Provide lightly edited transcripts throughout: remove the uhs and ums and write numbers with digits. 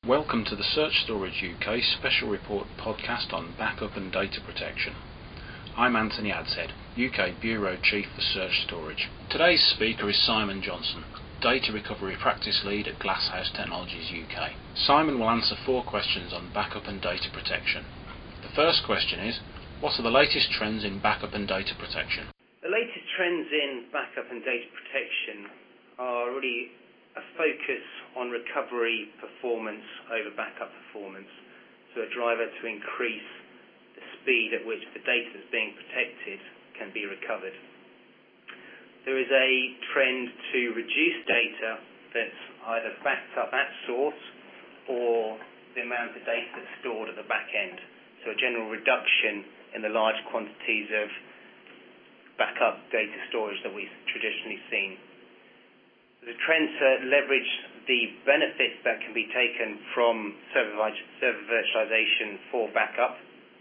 Welcome to the Search Storage UK Special Report podcast on backup and data protection. I'm Anthony Adshead, UK Bureau Chief for Search Storage. Today's speaker is Simon Johnson, Data Recovery Practice Lead at Glasshouse Technologies UK. Simon will answer 4 questions on backup and data protection. The first question is, what are the latest trends in backup and data protection? The latest trends in backup and data protection are really a focus on recovery performance over backup performance, so a driver to increase the speed at which the data that's being protected can be recovered. There is a trend to reduce data that's either backed up at source or the amount of data that's stored at the back end, so a general reduction in the large quantities of backup data storage that we've traditionally seen. There's a trend to leverage the benefits that can be taken from server virtualization for backup.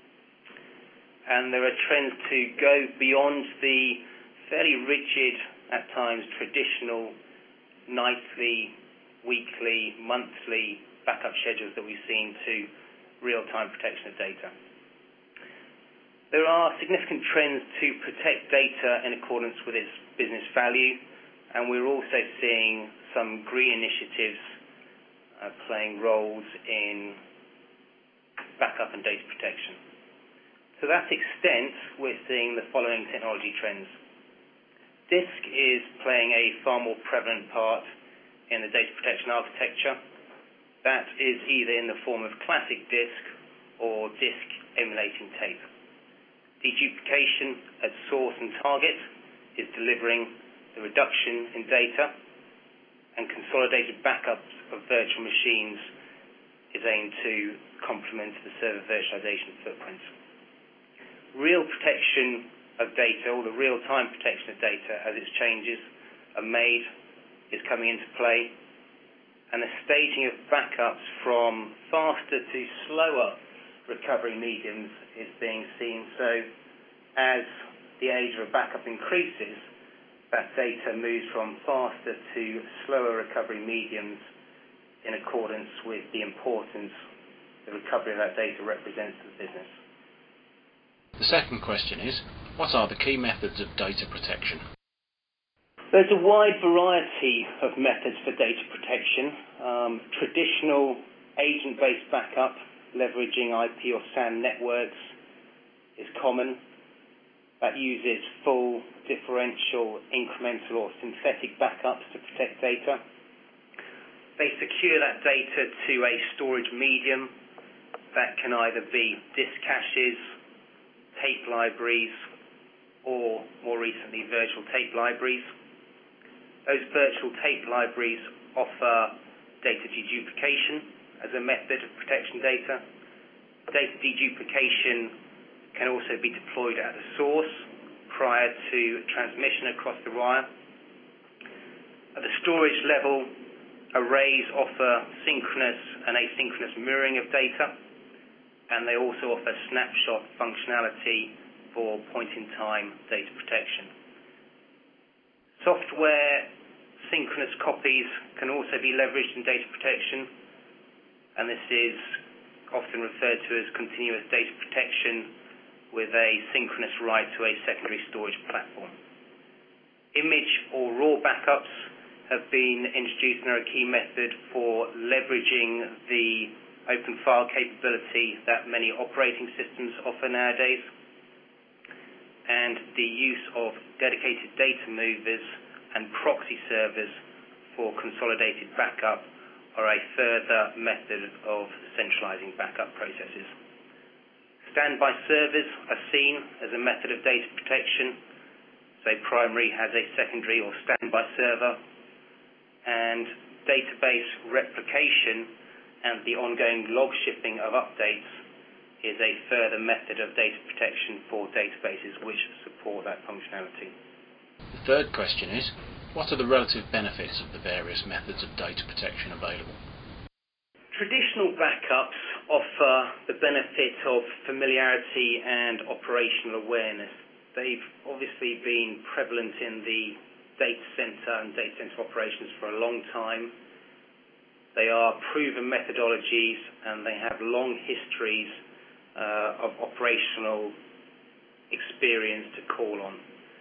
And there are trends to go beyond the fairly rigid, at times traditional, nightly, weekly, monthly backup schedules that we've seen to real-time protection of data. There are significant trends to protect data in accordance with its business value, and we're also seeing some green initiatives playing roles in backup and data protection. To that extent, we're seeing the following technology trends. Disk is playing a far more prevalent part in the data protection architecture. That is either in the form of classic disk or disk emulating tape. Deduplication at source and target is delivering the reduction in data, and consolidated backups of virtual machines is aimed to complement the server virtualization footprint. Real protection of data, or the real-time protection of data as its changes are made, is coming into play, and the staging of backups from faster to slower recovery mediums is being seen. So as the age of a backup increases, that data moves from faster to slower recovery mediums in accordance with the importance the recovery of that data represents to the business. The second question is, what are the key methods of data protection? There's a wide variety of methods for data protection. Traditional agent-based backup, leveraging IP or SAN networks, is common. That uses full, differential, incremental or synthetic backups to protect data. They secure that data to a storage medium that can either be disk caches, tape libraries, or more recently, virtual tape libraries. Those virtual tape libraries offer data deduplication as a method of protecting data. Data deduplication can also be deployed at the source prior to transmission across the wire. At the storage level, arrays offer synchronous and asynchronous mirroring of data, and they also offer snapshot functionality for point-in-time data protection. Software synchronous copies can also be leveraged in data protection, and this is often referred to as continuous data protection with a synchronous write to a secondary storage platform. Image or raw backups have been introduced and are a key method for leveraging the open file capability that many operating systems offer nowadays. And the use of dedicated data movers and proxy servers for consolidated backup are a further method of centralizing backup processes. Standby servers are seen as a method of data protection. So primary has a secondary or standby server, and database replication and the ongoing log shipping of updates is a further method of data protection for databases which support that functionality. The third question is, what are the relative benefits of the various methods of data protection available? Traditional backups offer the benefit of familiarity and operational awareness. They've obviously been prevalent in the data center and data center operations for a long time. They are proven methodologies, and they have long histories of operational experience to call on.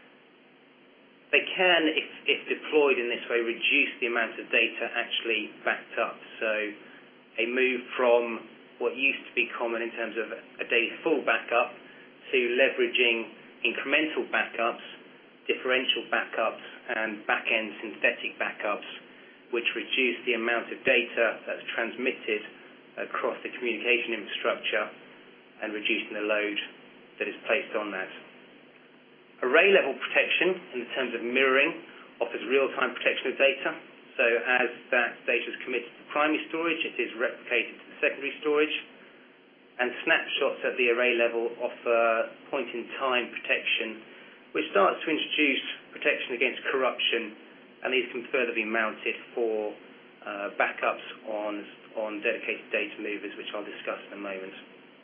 They can, if deployed in this way, reduce the amount of data actually backed up. So a move from what used to be common in terms of a daily full backup to leveraging incremental backups, differential backups, and back-end synthetic backups, which reduce the amount of data that's transmitted across the communication infrastructure and reducing the load that is placed on that. Array-level protection, in terms of mirroring, offers real-time protection of data. So as that data is committed to primary storage, it is replicated to the secondary storage. And snapshots at the array level offer point-in-time protection, which starts to introduce protection against corruption, and these can further be mounted for backups on dedicated data movers, which I'll discuss in a moment.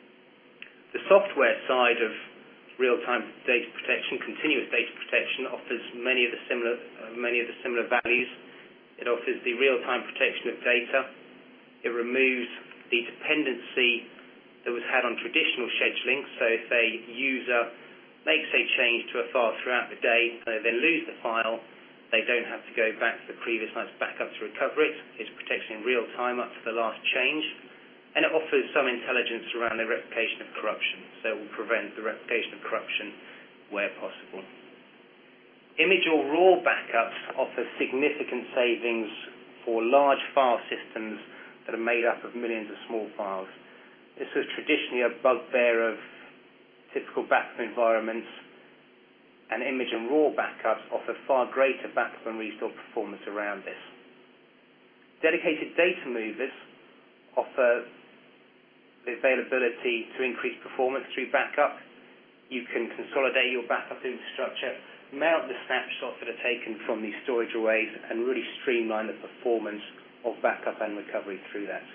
The software side of real-time data protection, continuous data protection, offers many of the similar values. It offers the real-time protection of data. It removes the dependency that was had on traditional scheduling. So if a user makes a change to a file throughout the day and they then lose the file, they don't have to go back to the previous night's backup to recover it. It's protection in real time up to the last change. And it offers some intelligence around the replication of corruption, so it will prevent the replication of corruption where possible. Image or RAW backups offer significant savings for large file systems that are made up of millions of small files. This was traditionally a bugbear of typical backup environments, and image and RAW backups offer far greater backup and restore performance around this. Dedicated data movers offer the availability to increase performance through backup. You can consolidate your backup infrastructure, mount the snapshots that are taken from these storage arrays, and really streamline the performance of backup and recovery through that.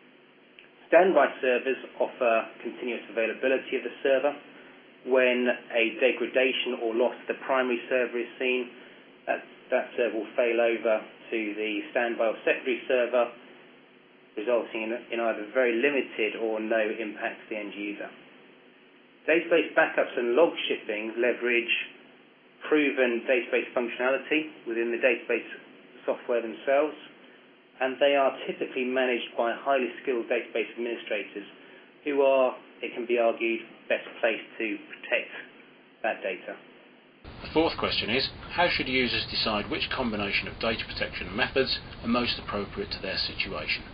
Standby servers offer continuous availability of the server. When a degradation or loss of the primary server is seen, that server will fail over to the standby or secondary server, resulting in either very limited or no impact to the end user. Database backups and log shipping leverage proven database functionality within the database software themselves, and they are typically managed by highly skilled database administrators who are, it can be argued, best placed to protect that data. The fourth question is, how should users decide which combination of data protection methods are most appropriate to their situation?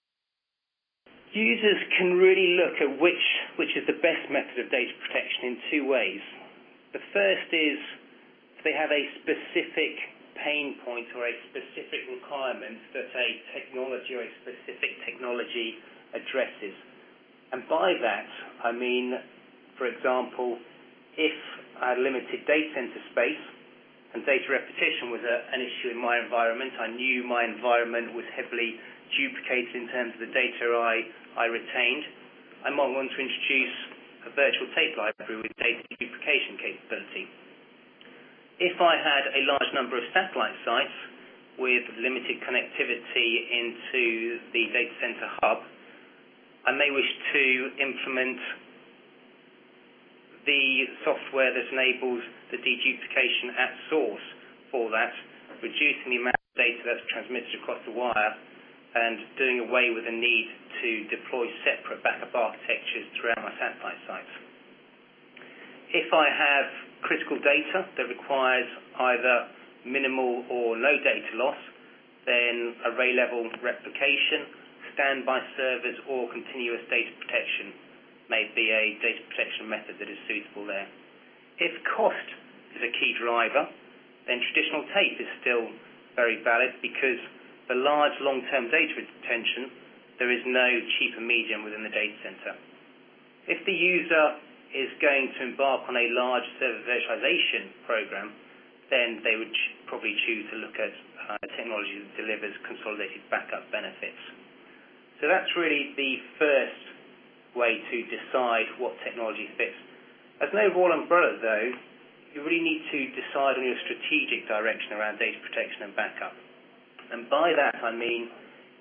Users can really look at which is the best method of data protection in two ways. The first is they have a specific pain point or a specific requirement that a technology or a specific technology addresses. And by that, I mean, for example, if I had limited data center space and data repetition was an issue in my environment, I knew my environment was heavily duplicated in terms of the data I retained, I might want to introduce a virtual tape library with data duplication capability. If I had a large number of satellite sites with limited connectivity into the data center hub, I may wish to implement the software that enables the deduplication at source for that, reducing the amount of data that's transmitted across the wire and doing away with the need to deploy separate backup architectures throughout my satellite sites. If I have critical data that requires either minimal or no data loss, then array-level replication, standby servers, or continuous data protection may be a data protection method that is suitable there. If cost is a key driver, then traditional tape is still very valid because for large long-term data retention, there is no cheaper medium within the data center. If the user is going to embark on a large server virtualization program, then they would probably choose to look at technology that delivers consolidated backup benefits. So that's really the first way to decide what technology fits. As an overall umbrella, though, you really need to decide on your strategic direction around data protection and backup. And by that, I mean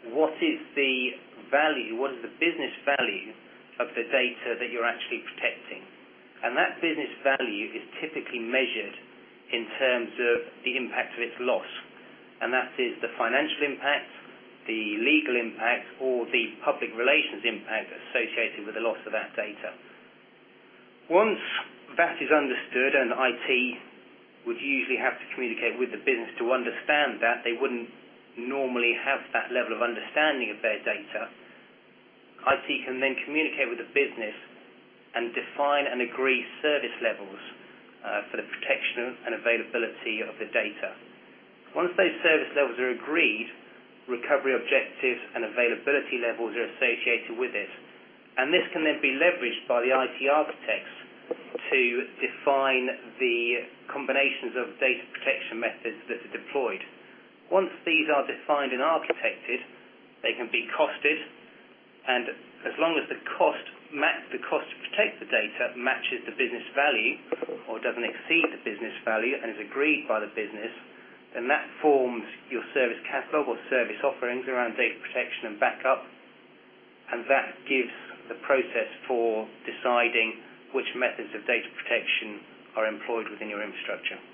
what is the value, what is the business value of the data that you're actually protecting. And that business value is typically measured in terms of the impact of its loss. And that is the financial impact, the legal impact, or the public relations impact associated with the loss of that data. Once that is understood, and IT would usually have to communicate with the business to understand that, they wouldn't normally have that level of understanding of their data, IT can then communicate with the business and define and agree service levels for the protection and availability of the data. Once those service levels are agreed, recovery objectives and availability levels are associated with it. And this can then be leveraged by the IT architects to define the combinations of data protection methods that are deployed. Once these are defined and architected, they can be costed, and as long as the cost to protect the data matches the business value or doesn't exceed the business value and is agreed by the business, then that forms your service catalog or service offerings around data protection and backup, and that gives the process for deciding which methods of data protection are employed within your infrastructure.